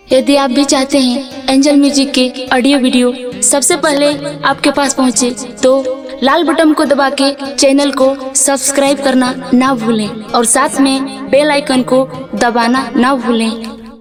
यदि आप भी चाहते हैं एंजल म्यूजिक के ऑडियो वीडियो सबसे पहले आपके पास पहुंचे, तो लाल बटन को दबा के चैनल को सब्सक्राइब करना ना भूलें और साथ में बेल आइकन को दबाना ना भूलें।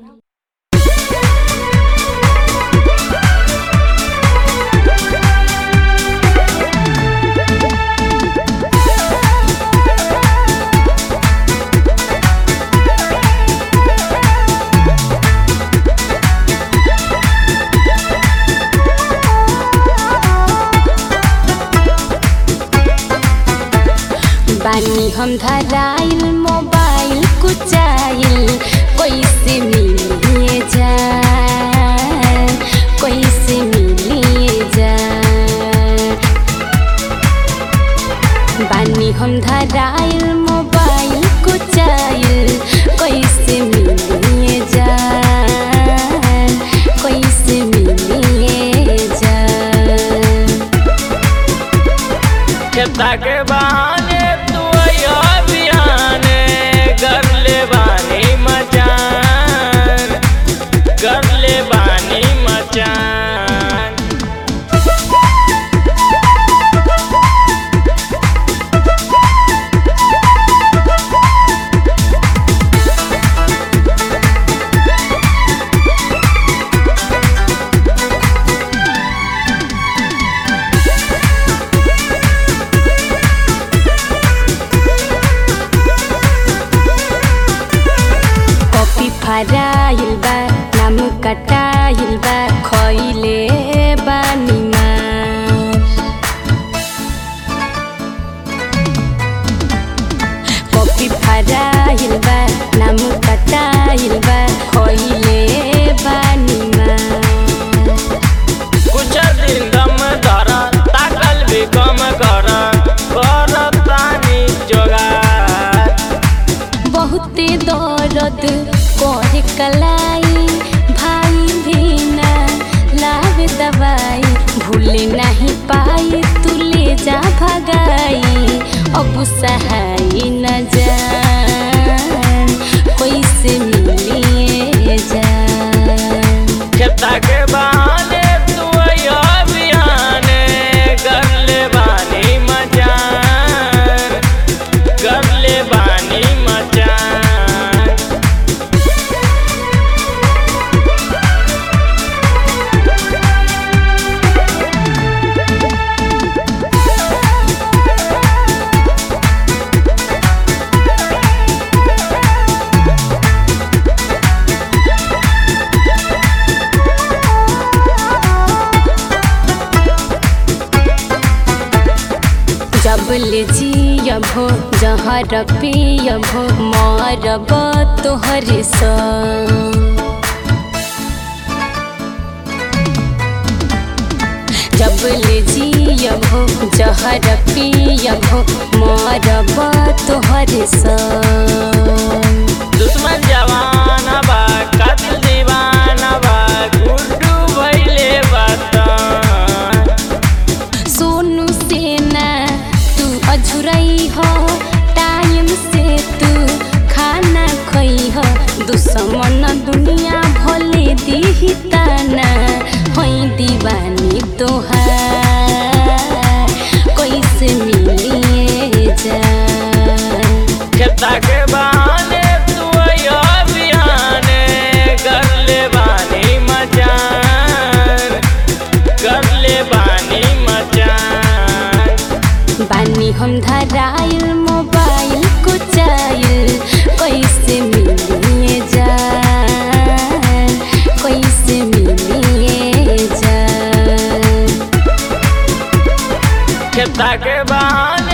बानी हम धराइल मोबाइल कुचाइल, कैसे मिलिए जान, कैसे मिलिए जान। बानी हम धराइल मोबाइल कुचाइल, कैसे मिलिए जान, कैसे मिलिए जान। खेता के बहाने कर ले बानी मचान, कर ले बानी मचान। फराइल बा नाम कटाइल बा, खइले बानी मार। कॉपी फराइल बा नाम कटाइल बा, खइले बानी मार। कुछ दिन दम धरा ताकल भी कम करा, करतानी जोगार। बहुते दर्द कोहे कलाई, भाई भी ना लावे दवाई, भूले नहीं पाई तू ले जा भगाई। अब सहाय न जान, कैसे मिलिए जान। खेता के बहाने तू बिहाने कर ले बानी मचान, कर ले बानी मचान। जब ले जियबो जहर पियबो, मरब तोहर संग। जब ले जियबो जहर पियबो, मरब तोहर संग। दुश्मन जवाना बा कातिल दीवाना बा, गुड्डू भइले बातन। सोनू सेना तू अझुरई हो, टाइम से तू खाना खई हो। दुश्मन दुनिया भले दी ताना, होई दीवानी तोहार, कैसे मिलिए जान। खेता के बहाने तू बिहाने कर ले बानी मचान, कर ले बानी मचान। बानी हम धराइल मोबाइल कुचाइल, कैसे मिलिए जान, कैसे मिलिए जान। खेता के बहाने